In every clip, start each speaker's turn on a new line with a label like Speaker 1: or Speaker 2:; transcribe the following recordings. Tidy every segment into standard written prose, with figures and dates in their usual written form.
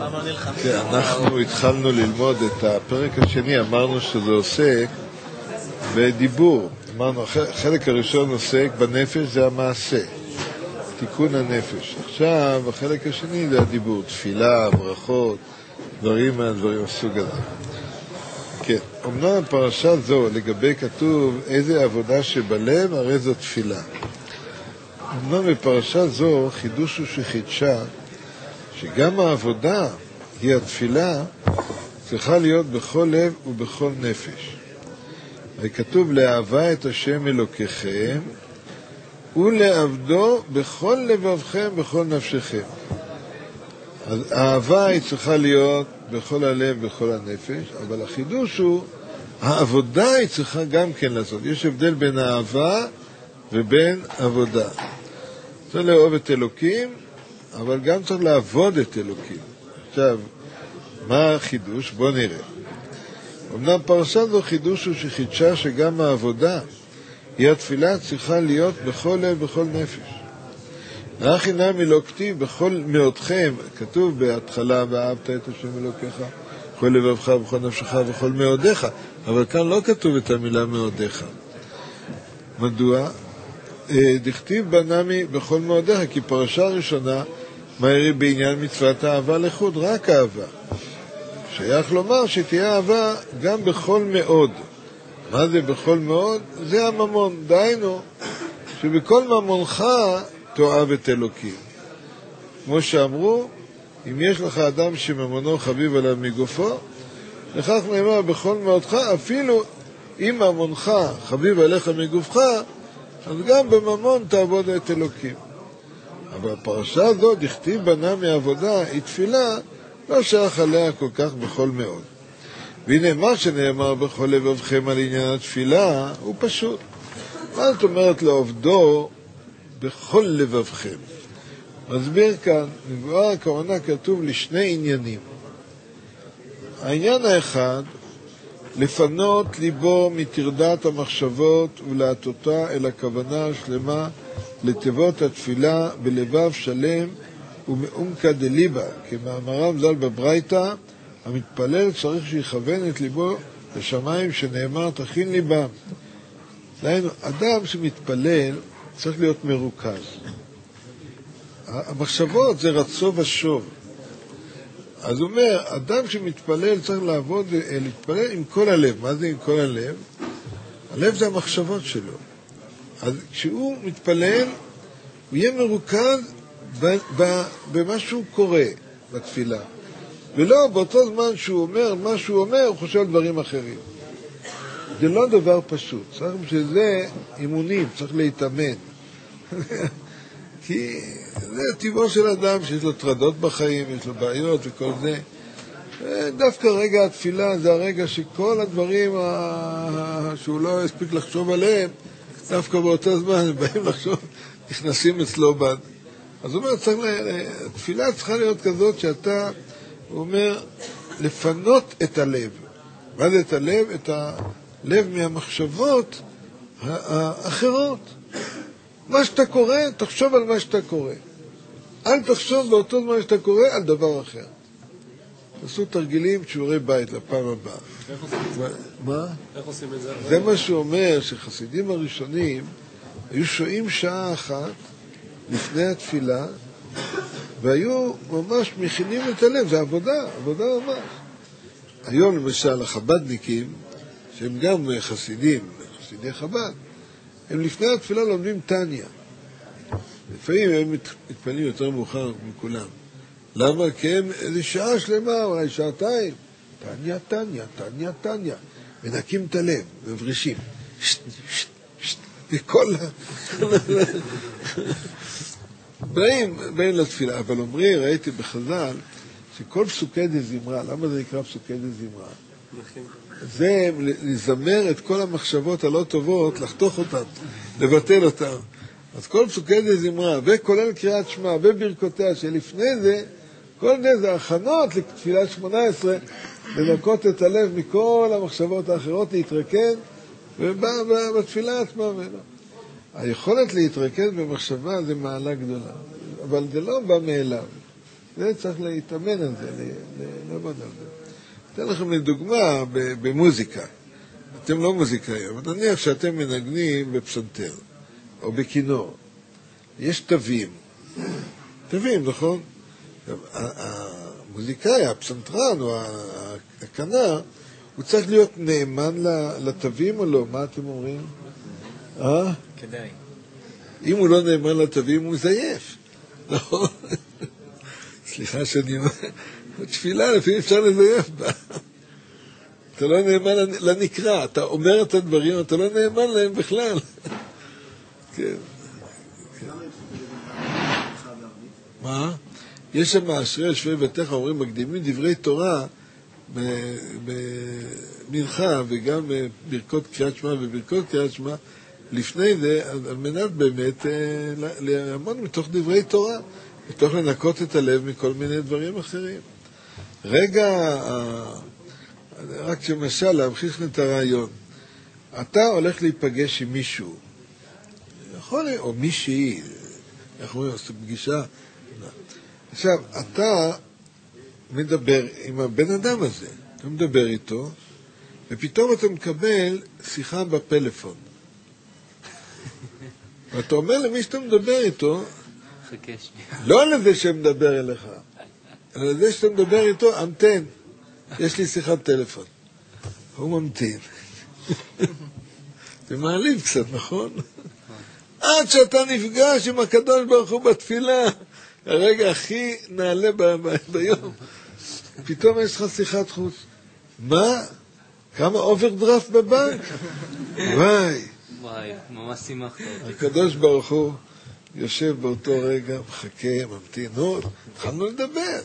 Speaker 1: כן, אנחנו התחלנו ללמוד את הפרק השני, אמרנו שזה עוסק בדיבור. אמרנו, החלק הראשון עוסק בנפש, זה המעשה, תיקון הנפש. עכשיו, החלק השני זה הדיבור, תפילה, ברכות, דברים מהסוג הזה. כן, אמנם פרשה זו, לגבי כתוב איזה עבודה שבלב, הרי זו תפילה. אמנם בפרשה זו, חידוש הוא שחידשה, שגם העבודה היא התפילה, צריכה להיות בכל לב ובכל נפש. וכתוב לאהבה את השם אלוקיכם, ולעבדו בכל לבבכם, בכל נפשכם. אז האהבה היא צריכה להיות בכל הלב, בכל הנפש, אבל החידוש הוא, העבודה היא צריכה גם כן לעשות. יש הבדל בין האהבה ובין עבודה. צריך לאהוב את אלוקים, אבל גם צריך לעבוד את אלוקים. עכשיו, מה החידוש? בוא נראה. אמנם פרשה זו חידוש הוא שחידשה שגם העבודה היא התפילה צריכה להיות בכל לב, בכל נפש. רק אינם לא כתיב בכל מאודכם, כתוב בהתחלה, ואהבת את השם אלוקיך, בכל לבבך, בכל נפשך, בכל מאודיך, אבל כאן לא כתוב את המילה מאודיך. מדוע? דכתיב בנמי בכל מאודיך, כי פרשה ראשונה מהרי בעניין מצוות האהבה לחוד, רק אהבה. שייך לומר שתהיה אהבה גם בכל מאוד. מה זה בכל מאוד? זה הממון. דיינו, שבכל ממונך תאהב את אלוקים. כמו שאמרו, אם יש לך אדם שממונו חביב עליו מגופו, לכך נאמר בכל מאודך, אפילו אם ממונך חביב עליך מגופך, אז גם בממון תעבוד את אלוקים. אבל הפרשה הזאת, דכתיב בנה מעבודה, היא תפילה, לא שייך עליה כל כך בכל מאוד. והנה מה שנאמר בכל לבבכם על עניין התפילה, הוא פשוט. מה זאת אומרת לעובדו בכל לבבכם? מסביר כאן, מבואר הכוונה כתוב לשני עניינים. העניין האחד, לפנות ליבו מתרדת המחשבות ולהטותה אל הכוונה השלמה לתיבות התפילה בלבב שלם ומעומקא דליבא, כמאמרם ז"ל בברייתא, המתפלל צריך שיכוון את ליבו לשמיים שנאמר תכין ליבם. דהיינו, אדם שמתפלל צריך להיות מרוכז. המחשבות זה רצו ושוב. אז הוא אומר, אדם שמתפלל צריך להתפלל עם כל הלב. מה זה עם כל הלב? הלב זה המחשבות שלו. אז כשהוא מתפלל, הוא יהיה מרוכז במה שהוא קורא בתפילה. ולא באותו זמן שהוא אומר מה שהוא אומר, הוא חושב על דברים אחרים. זה לא דבר פשוט. צריך שזה אימונים, צריך להתאמן. כי זה טבעו של אדם שיש לו טרדות בחיים, יש לו בעיות וכל זה. דווקא רגע התפילה זה הרגע שכל הדברים שהוא לא הספיק לחשוב עליהם, דווקא באותו זמן הם באים לחשוב, נכנסים אצלו בד. אז הוא אומר, התפילה צריכה להיות כזאת שאתה, הוא אומר, לפנות את הלב. מה זה את הלב? את הלב מהמחשבות האחרות. מה שאתה קורא, תחשוב על מה שאתה קורא. אל תחשוב באותו זמן שאתה קורא על דבר אחר. תעשו תרגילים, שיעורי בית לפעם הבאה.
Speaker 2: איך עושים את זה?
Speaker 1: מה?
Speaker 2: איך עושים את זה?
Speaker 1: זה מה שאומר שחסידים הראשונים היו שוהים שעה אחת לפני התפילה, והיו ממש מכינים את הלב. זה עבודה ממש. היום למשל החבדניקים, שהם גם חסידי חב"ד, הם לפני התפילה לומדים טניה. לפעמים הם מתפללים יותר מאוחר מכולם. למה? כי הם איזו שעה שלמה, אולי שעתיים. טניה. מנקים את הלב, מברישים. וכל באים לתפילה. אבל אומרים, ראיתי בחז"ל, שכל פסוקי דזמרה, למה זה נקרא פסוקי דזמרה? זה לזמר את כל המחשבות הלא טובות, לחתוך אותן, לבטל אותן. אז כל פסוקי דזמרה, וכולל קריאת שמע, וברכותיה, שלפני זה, כל זה הכנות לתפילת 18, לנקות את הלב מכל המחשבות האחרות, להתרכז, ובתפילה עצמה. היכולת להתרכז במחשבה זה מעלה גדולה, אבל זה לא בא מאליו. זה צריך להתאמן על זה, לעבוד על זה. אתן לכם לדוגמה במוזיקה. אתם לא מוזיקאים, אבל נניח שאתם מנגנים בפסנתר, או בכינור. יש תווים. תווים, נכון? המוזיקאי, הפסנתרן או הכנר, הוא צריך להיות נאמן לתווים או לא? מה אתם אומרים?
Speaker 2: כדאי.
Speaker 1: אם הוא לא נאמן לתווים, הוא זייף. נכון? סליחה שאני אומר, תפילה, לפעמים אפשר לזייף בה. אתה לא נאמן לנקרא, אתה אומר את הדברים, אתה לא נאמן להם בכלל. כן. מה? יש שם אשרי יושבי ביתך, אומרים, מקדימים דברי תורה במנחה וגם בברכות קריאת שמע ובברכות קריאת שמע, לפני זה, על מנת באמת לעמוד מתוך דברי תורה, מתוך לנקות את הלב מכל מיני דברים אחרים. רגע, רק שמשל, להמחיש את הרעיון. אתה הולך להיפגש עם מישהו, יכול, או מישהי, איך אומרים, עושה פגישה. עכשיו, אתה מדבר עם הבן אדם הזה, אתה מדבר איתו, ופתאום אתה מקבל שיחה בפלאפון. ואתה אומר למי שאתה מדבר איתו, לא לזה שמדבר אליך, אלא לזה שאתה מדבר איתו, המתן, יש לי שיחת טלפון. הוא ממתין. זה מעליב קצת, נכון? עד שאתה נפגש עם הקדוש ברוך הוא בתפילה, הרגע הכי נעלה ביום, פתאום יש לך שיחת חוץ. מה? כמה אוברדרפט בבנק? וואי.
Speaker 2: וואי, ממש שימחת אותי.
Speaker 1: הקדוש ברוך הוא יושב באותו רגע, מחכה, ממתין, נו, התחלנו לדבר.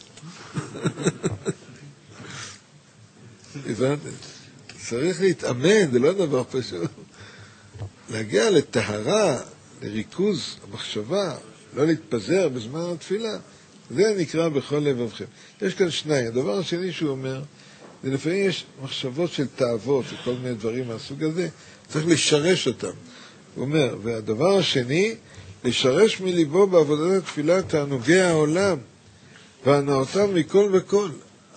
Speaker 1: הבנתם? צריך להתאמן, זה לא דבר פשוט. להגיע לטהרה, לריכוז המחשבה, לא להתפזר בזמן התפילה, זה נקרא בכל לבבכם. יש כאן שניים. הדבר השני שהוא אומר, זה לפעמים יש מחשבות של תאוות וכל מיני דברים מהסוג הזה, צריך לשרש אותם. הוא אומר, והדבר השני, לשרש מליבו בעבודת התפילה תענוגי העולם, והנאותם מכל וכל.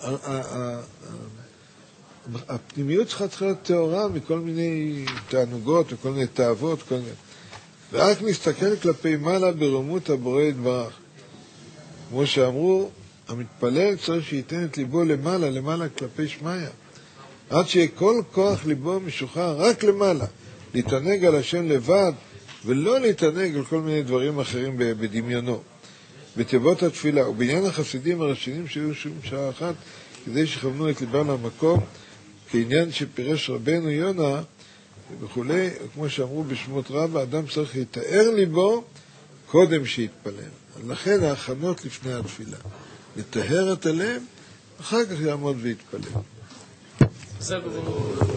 Speaker 1: הפנימיות שלך צריכה להיות תאורה מכל מיני תענוגות וכל מיני תאוות, כל מיני. ורק מסתכל כלפי מעלה ברומות הבורא יתברך. כמו שאמרו, המתפלל צריך שייתן את ליבו למעלה, למעלה כלפי שמיה. עד שיהיה כל כוח ליבו משוחרר רק למעלה. להתענג על השם לבד, ולא להתענג על כל מיני דברים אחרים בדמיונו. בתיבות התפילה, ובעניין החסידים הראשונים שהיו שום שעה אחת, כדי שכוונו את ליבם למקום, כעניין שפירש רבנו יונה, וכולי, כמו שאמרו בשמות רבה, אדם צריך לתאר ליבו קודם שיתפלל. לכן ההכנות לפני התפילה. לתאר את הלב, אחר כך יעמוד ויתפלל.